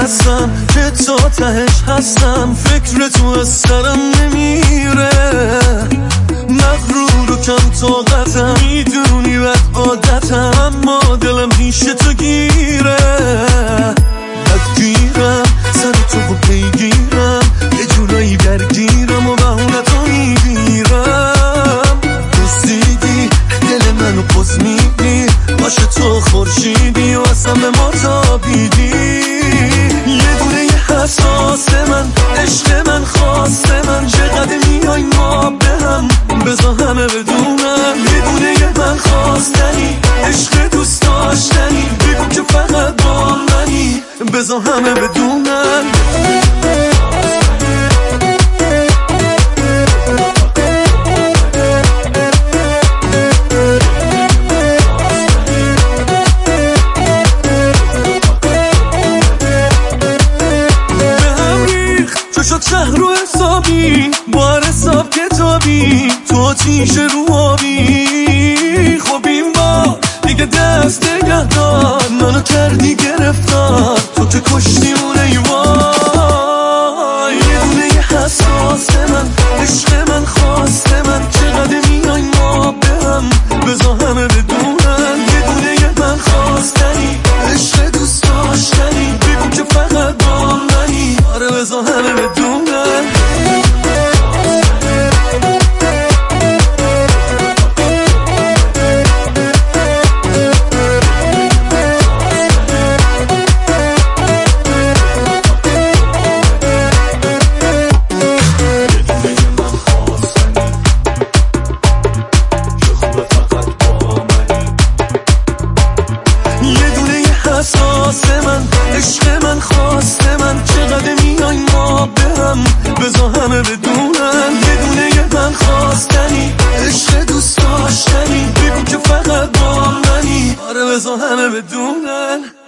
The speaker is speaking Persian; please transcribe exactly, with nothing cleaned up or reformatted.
هستم که تا تهش هستم، فکر تو از سرم نمیره. مغرور و کم طاقتم، میدونی بد عادتم، اما دلم پیش تو گیره. بدگیرم سر تو و پیگیرم، یه جورایی درگیرم و بهونتو میگیرم. دوستیدی دل منو پز میدی، باشه تو خورشیدی و اصلا به ما تابیدی. یه دونه یه حساس من، عشق من، خواست من، چقدر میای ما به هم، بذار همه بدونم. یه دونه یه من خواستنی، عشق دوست داشتنی، بگو که فقط با منی، بذار همه بدونم. شد شهر رو حسابی، با حساب کتابی، تو تیشه رو آبی. خب این با دیگه دست نگه دار، منو کردی گرفتار، تو که کشتیمون ای وای. یه دونه یه حساس من، عشق من، خواست من، چقدر میای ما به هم، بذار همه بدونن. یه دونه یه من خواستنی، عشق دوست داشتنی، بگو که فقط با منی، آره بذار همه بدونن. حساس من، عشق من، خواست من، چقدر میای ما به هم، بذار همه بدونن. یه دونه یه من خواستنی، عشق دوست داشتنی، بگو که فقط با منی، آره بذار همه بدونن.